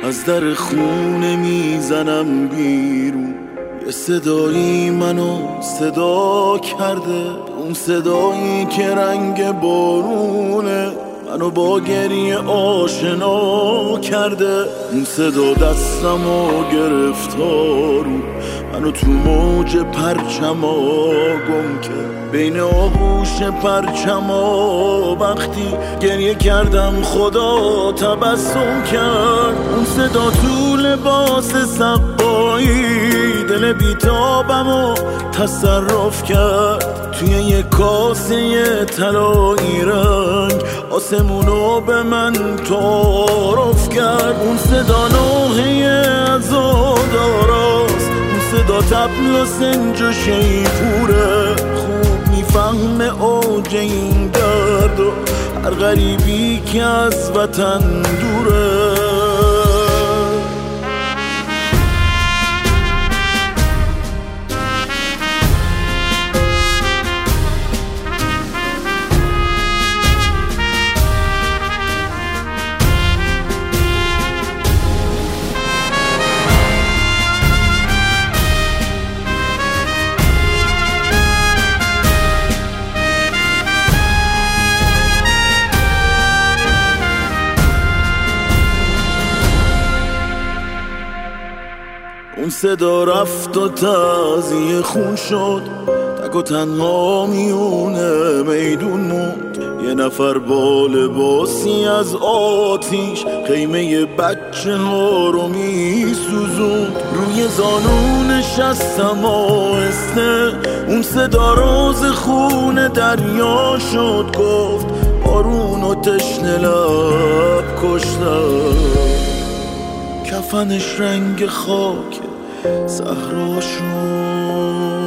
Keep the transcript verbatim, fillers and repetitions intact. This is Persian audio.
از در خونه میزنم بیرون. یه صدایی منو صدا کرده، اون صدایی که رنگ بارونه منو با گریه آشنا کرده. اون صدا دستمو گرفتارو منو تو موج پرچما گم کرد، بین آغوش پرچما وقتی گریه کردم خدا تبسم کرد. اون صدا تو لباس سقایی دل بیتابمو تصرف کرد، توی یه کاسه طلایی رنگ آسمونو به من تعارف کرد. اون صدا نوحه عزاداراست، اون صدا طبل و سنج و شیپوره، خوب میفهمه اوج این درد و هر غریبی که از وطن دوره. اون صدا رفت و تازیه خون شد، تک و تنها میونه میدون موند. یه نفر با لباسی از آتیش خیمه بچه ها رو میسوزوند، روی زانون نشستم آهسته. اون صدا راز خون دریا شد، گفت بارون و تشنه لب کشتم. کفنش رنگ خاک صحرا شد.